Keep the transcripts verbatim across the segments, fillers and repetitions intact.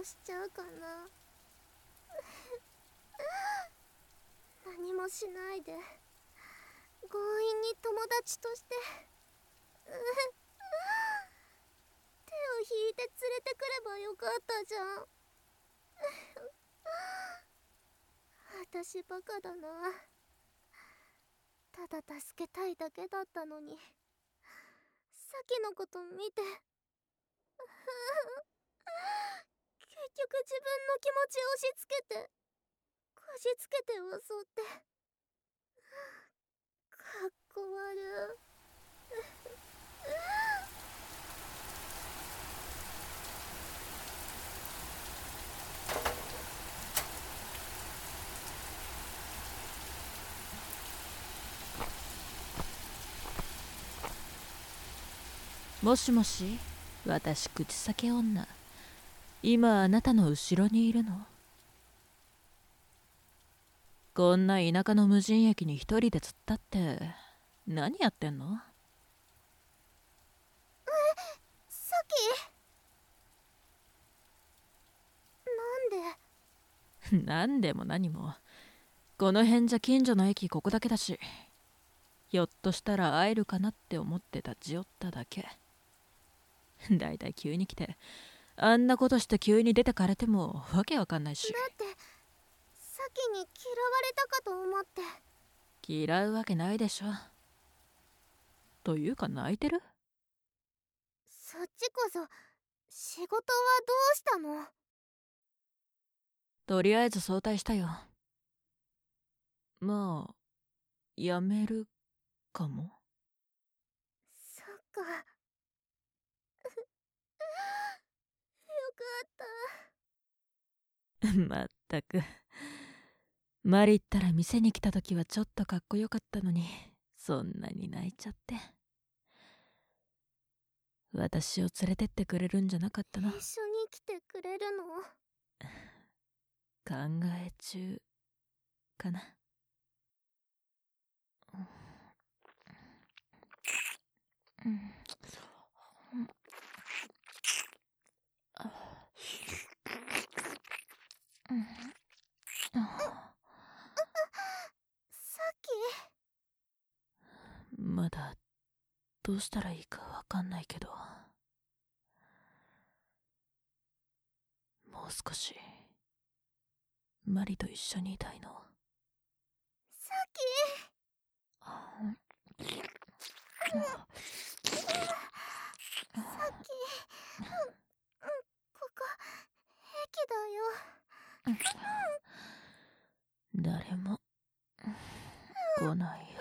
しちゃうかな。何もしないで強引に友達として手を引いて連れてくればよかったじゃん。私バカだな。ただ助けたいだけだったのに、さっきのこと見て結局自分の気持ちを押し付けてこじつけて襲って、かっこ悪い。 もしもし、私口先女。今あなたの後ろにいるの。こんな田舎の無人駅に一人で突っ立って何やってんの？ え、さっきなんで？ なんでも何も、この辺じゃ近所の駅ここだけだし、ひょっとしたら会えるかなって思って立ち寄っただけ。だいたい急に来てあんなことして急に出てかれてもわけわかんないし。 だってさっきに嫌われたかと思って。 嫌うわけないでしょ。というか泣いてる？ そっちこそ仕事はどうしたの？ とりあえず早退したよ。まあやめるかも。 そっかよかった。 まったく、マリったら店に来た時はちょっとかっこよかったのに、そんなに泣いちゃって。私を連れてってくれるんじゃなかったの？ 一緒に来てくれるの？ 考え中かな。 さっきまだどうしたらいいかわかんないけど、もう少しマリと一緒にいたいの。 さっきさっき、うん、うん、ここ駅だよ。 誰も来ないよ。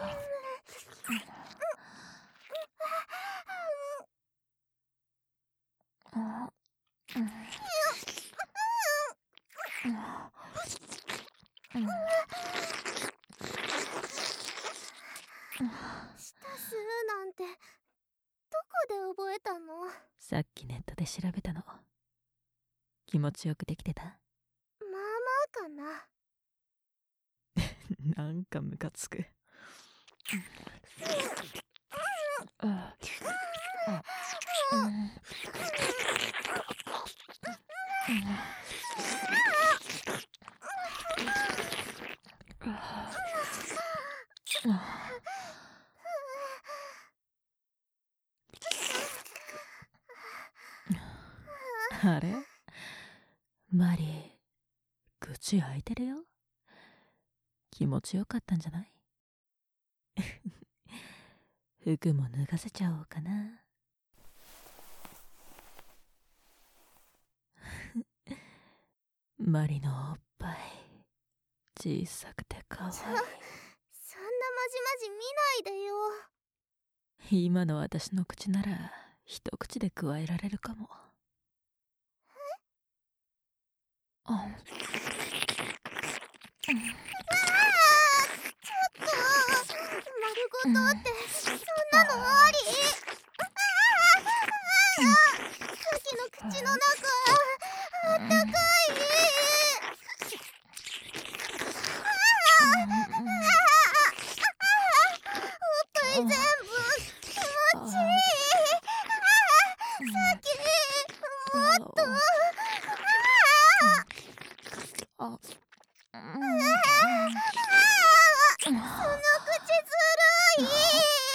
舌吸うなんてどこで覚えたの？ さっきネットで調べたの。気持ちよくできてた？ まあまあかな。なんかムカつく。あれ？マリー、口開いてるよ。気持ちよかったんじゃない？服も脱がせちゃおうかな。マリのおっぱい小さくてかわいい。 そんなまじまじ見ないでよ。 今の私の口なら一口で加えられるかも。あ、 あー、ちょっと丸ごとってそんなのあり？さっきの口の中あったかい。おっぱい全部気持ちいい。さっきもっと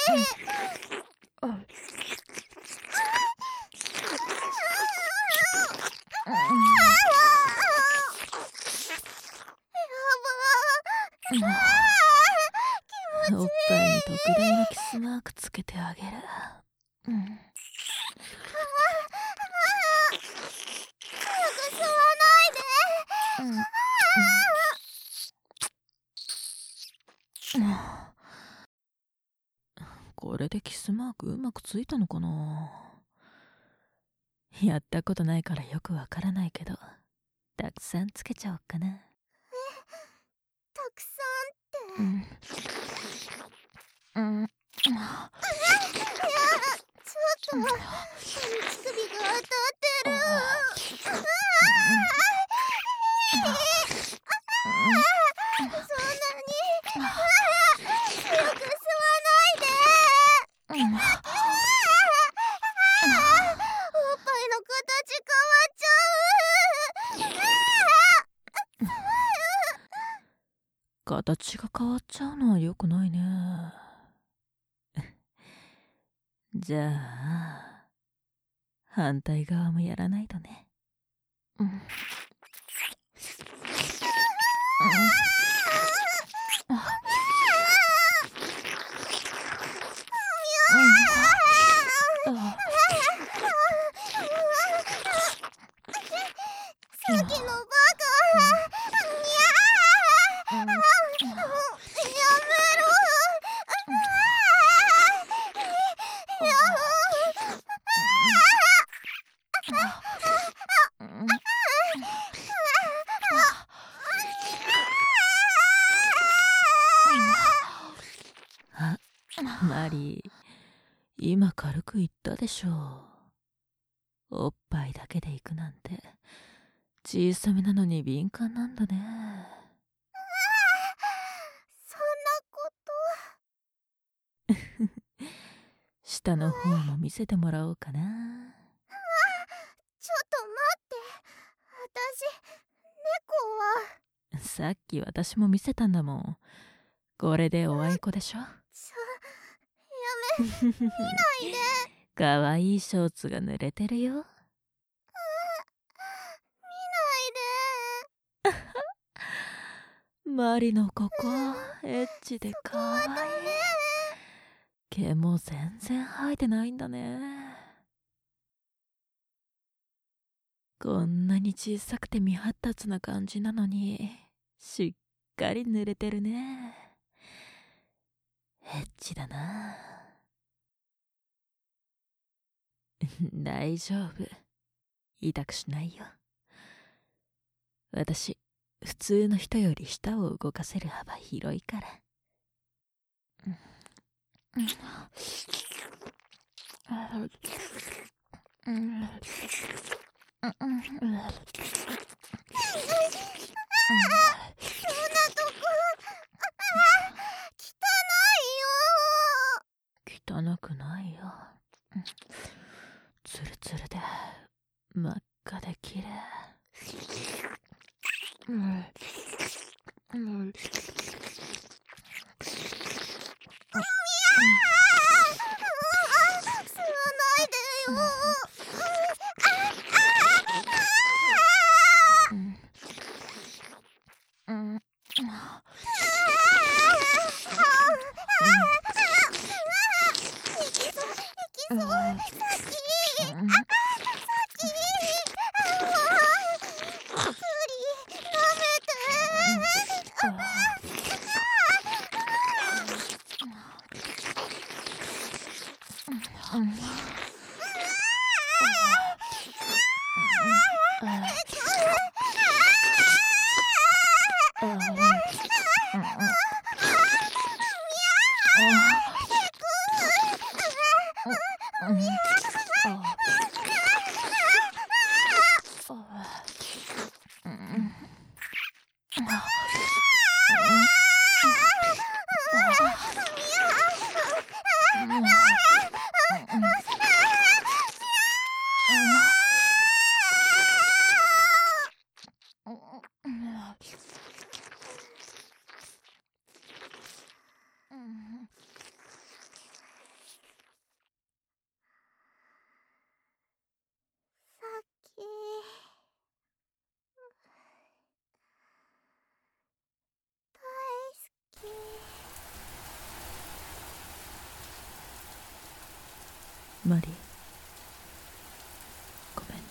おっぱいに特大のキスマークつけてあげる。うん。 早く吸わないで。 うん。これでキスマークうまくついたのかな。やったことないからよくわからないけど、たくさんつけちゃおうかな。え、 たくさんって。 うん。うん。いや、 ちょっと乳首が当たってる。そんなに強く吸わないで。おっぱいの形変わっちゃう。 形が変わっちゃうのは良くないね。じゃあ反対側もやらないとね。うん。うん。 さっきのバカ。やめろ。 あ、マリー、今軽く言ったでしょ。おっぱいだけで行くなんて小さめなのに敏感なんだね。 そんなこと下の方も見せてもらおうかな。 ちょっと待って。私、猫は。 さっき私も見せたんだもん。これでおあいこでしょ。 ちょ、やめ、見ないで。 かわいいショーツが濡れてるよ。 見ないで。 マリのここエッチでかわいい。毛も全然生えてないんだね。こんなに小さくて未発達な感じなのにしっかり濡れてるね。エッチだな。大丈夫、痛くしないよ。私普通の人より舌を動かせる幅広いから。そんなとこ汚くないよ。ツルツルで真っ赤で綺麗。うんうん。 吸わないでよ。 うん。 いきそう、いきそう。さっき。さっき。薬、舐めて。 マリー、ごめんね。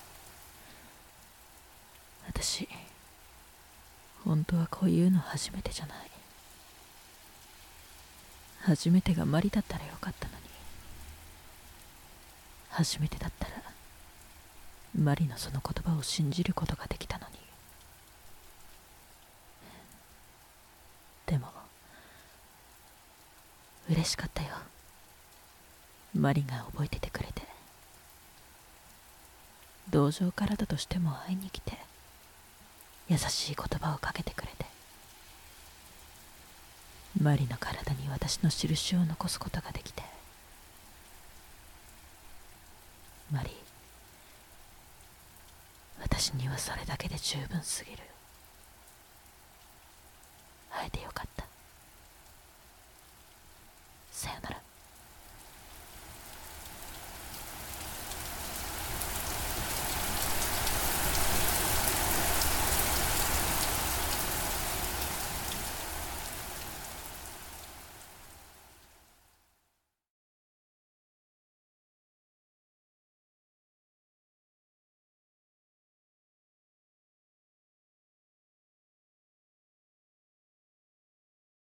私本当はこういうの初めてじゃない。初めてがマリだったらよかったのに。初めてだったらマリのその言葉を信じることができたのに。でも嬉しかったよ、マリが覚えててくれて。同情からだとしても会いに来て優しい言葉をかけてくれて、マリの体に私の印を残すことができて。マリー、私にはそれだけで十分すぎる。会えてよかった。